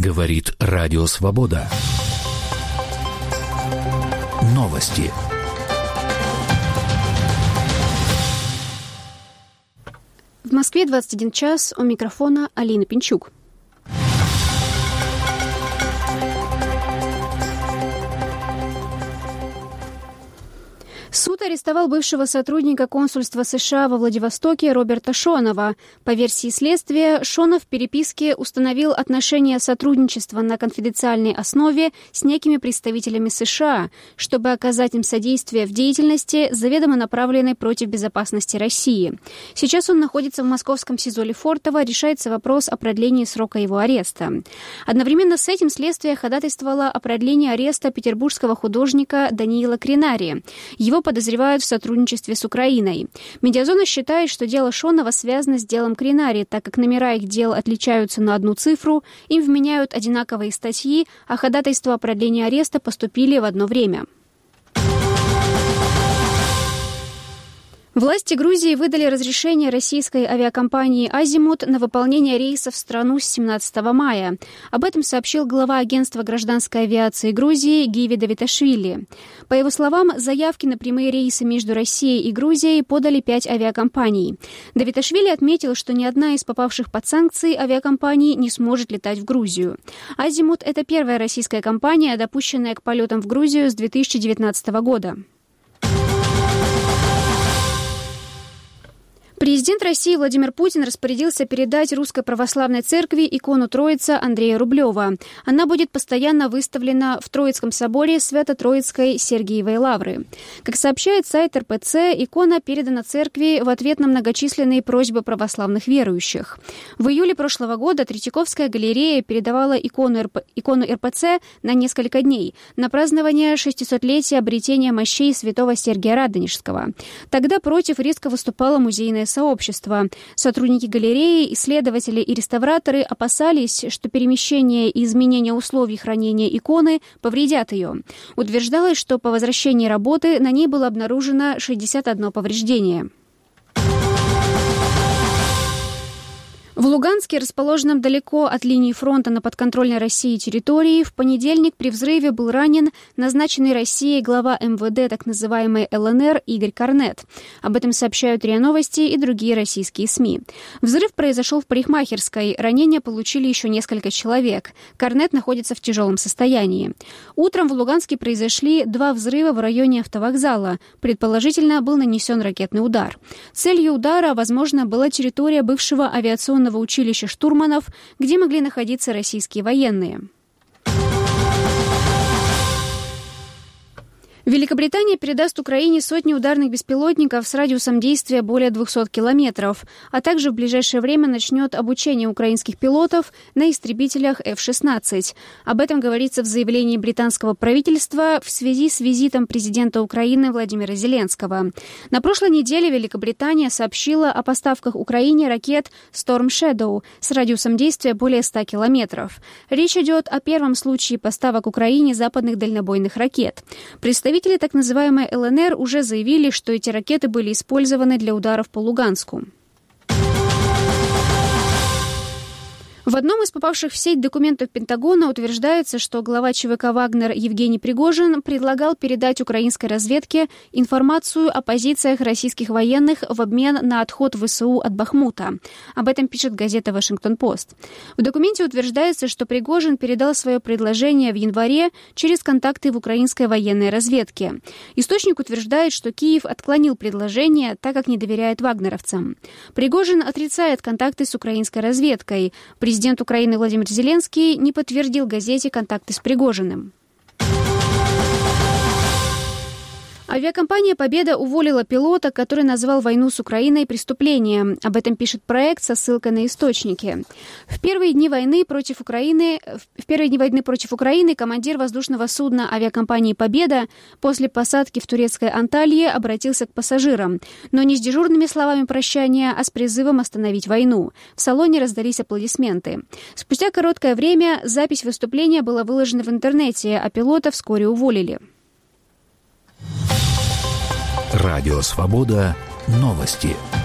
Говорит Радио Свобода. Новости. В Москве 21 час. У микрофона Алина Пинчук. Суд арестовал бывшего сотрудника консульства США во Владивостоке Роберта Шонова. По версии следствия, Шонов в переписке установил отношения сотрудничества на конфиденциальной основе с некими представителями США, чтобы оказать им содействие в деятельности, заведомо направленной против безопасности России. Сейчас он находится в московском СИЗО Лефортово, решается вопрос о продлении срока его ареста. Одновременно с этим следствие ходатайствовало о продлении ареста петербургского художника Даниила Кринари. Его подозревают в сотрудничестве с Украиной. Медиазона считает, что дело Шонова связано с делом Кринари, так как номера их дел отличаются на одну цифру, им вменяют одинаковые статьи, а ходатайства о продлении ареста поступили в одно время. Власти Грузии выдали разрешение российской авиакомпании «Азимут» на выполнение рейсов в страну с 17 мая. Об этом сообщил глава агентства гражданской авиации Грузии Гиви Давиташвили. По его словам, заявки на прямые рейсы между Россией и Грузией подали 5 авиакомпаний. Давиташвили отметил, что ни одна из попавших под санкции авиакомпаний не сможет летать в Грузию. «Азимут» — это первая российская компания, допущенная к полетам в Грузию с 2019 года. Президент России Владимир Путин распорядился передать Русской Православной Церкви икону Троица Андрея Рублева. Она будет постоянно выставлена в Троицком соборе Свято-Троицкой Сергиевой Лавры. Как сообщает сайт РПЦ, икона передана церкви в ответ на многочисленные просьбы православных верующих. В июле прошлого года Третьяковская галерея передавала икону РПЦ на несколько дней на празднование 600-летия обретения мощей святого Сергия Радонежского. Тогда против резко выступало музейное сообщество. Сотрудники галереи, исследователи и реставраторы опасались, что перемещение и изменение условий хранения иконы повредят ее. Утверждалось, что по возвращении работы на ней было обнаружено 61 повреждение. В Луганске, расположенном далеко от линии фронта на подконтрольной России территории, в понедельник при взрыве был ранен назначенный Россией глава МВД так называемой ЛНР Игорь Корнет. Об этом сообщают РИА Новости и другие российские СМИ. Взрыв произошел в парикмахерской. Ранения получили еще несколько человек. Корнет находится в тяжелом состоянии. Утром в Луганске произошли 2 взрыва в районе автовокзала. Предположительно, был нанесен ракетный удар. Целью удара, возможно, была территория бывшего авиационного училища штурманов, где могли находиться российские военные. Великобритания передаст Украине сотни ударных беспилотников с радиусом действия более 200 километров, а также в ближайшее время начнет обучение украинских пилотов на истребителях F-16. Об этом говорится в заявлении британского правительства в связи с визитом президента Украины Владимира Зеленского. На прошлой неделе Великобритания сообщила о поставках Украине ракет Storm Shadow с радиусом действия более 100 километров. Речь идет о первом случае поставок Украине западных дальнобойных ракет. Представители так называемой ЛНР уже заявили, что эти ракеты были использованы для ударов по Луганску. В одном из попавших в сеть документов Пентагона утверждается, что глава ЧВК «Вагнер» Евгений Пригожин предлагал передать украинской разведке информацию о позициях российских военных в обмен на отход ВСУ от Бахмута. Об этом пишет газета «Вашингтон-Пост». В документе утверждается, что Пригожин передал свое предложение в январе через контакты в украинской военной разведке. Источник утверждает, что Киев отклонил предложение, так как не доверяет вагнеровцам. Пригожин отрицает контакты с украинской разведкой. Президент Украины Владимир Зеленский не подтвердил газете контакты с Пригожиным. Авиакомпания «Победа» уволила пилота, который назвал войну с Украиной преступлением. Об этом пишет проект со ссылкой на источники. В первые дни войны против Украины командир воздушного судна авиакомпании «Победа» после посадки в турецкой Анталье обратился к пассажирам, но не с дежурными словами прощания, а с призывом остановить войну. В салоне раздались аплодисменты. Спустя короткое время запись выступления была выложена в интернете, а пилота вскоре уволили. Радио «Свобода». Новости.